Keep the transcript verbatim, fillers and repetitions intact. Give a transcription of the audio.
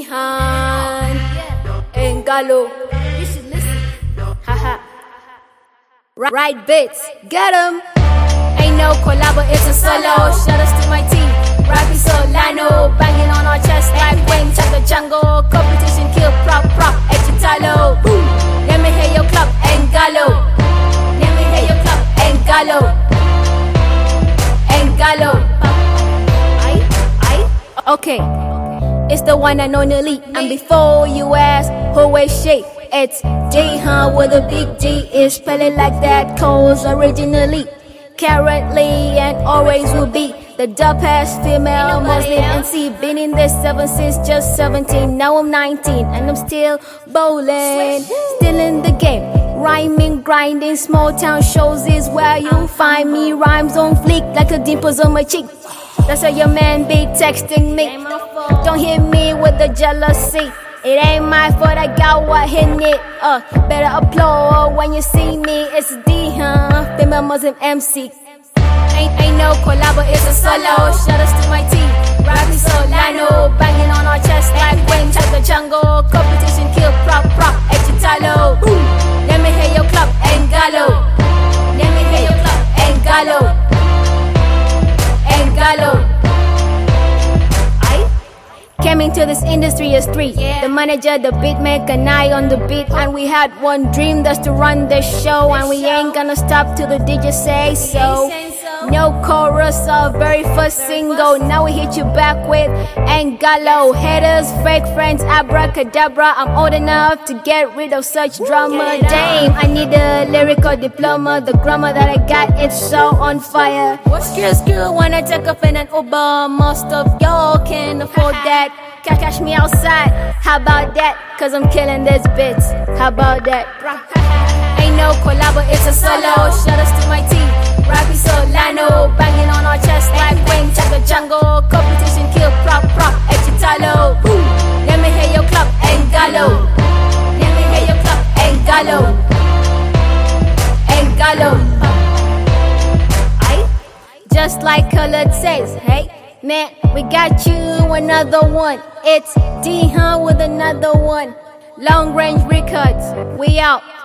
D-Han and Gallo. You should listen. Haha. Right bits, get 'em. Ain't no collabo, it's a solo. Shout outs to my team, Ravi Solano, banging on our chest like wings at the jungle. Competition kill, prop, prop, Echitalo. Boom. Let me hear your clap and Gallo. Let me hear your clap and Gallo. And Gallo. Aye, aye. Okay, it's the one and only. And before you ask, who is she? It's D-Han with a big D. Is spelling like that, cause originally, currently, and always will be the dopest female Muslim M C. Been in this ever since just seventeen. Now I'm nineteen and I'm still bowling, still in the game. Rhyming, grinding, small town shows is where you find me. Rhymes on fleek like the dimples on my cheek. That's how your man be texting me. Don't hit me with the jealousy. It ain't my fault, I got what hit it. Uh, better applaud when you see me. It's D-Han, female Muslim M C. Ain't, ain't no collabo, it's a solo. Shout outs to my team, Ravi Solano, banging on our chest like wings at the jungle. Competition kill, prop, prop, Echitalo. Boom. Let me hear your clap and Gallo. Let me hear your clap and Gallo. And Gallo. Came into this industry as three. Yeah. The manager, the beat maker, and I on the beat. And we had one dream, that's to run the show. And we ain't gonna stop till the D J say so. No chorus, our very first single. Now we hit you back with and Gallo. Haters, fake friends, abracadabra. I'm old enough to get rid of such drama. Damn, I need a lyrical diploma. The grammar that I got, it's so on fire. Skill, skill, when I take up in an Uber. Most of y'all can afford that. Catch me outside, how about that? Cause I'm killing this bitch, how about that? Ain't no collabo, it's a solo. Shout outs to my team, Ravi Solano, banging on our chest like wings at the jungle. Competition kill, prop, prop, Echitalo. Boom. Let me hear your clap and Gallo. Let me hear your clap and Gallo. And Gallo. Aye. Just like Colored says, hey man, we got you another one. It's D-Han with another one. Long Range Records, we out.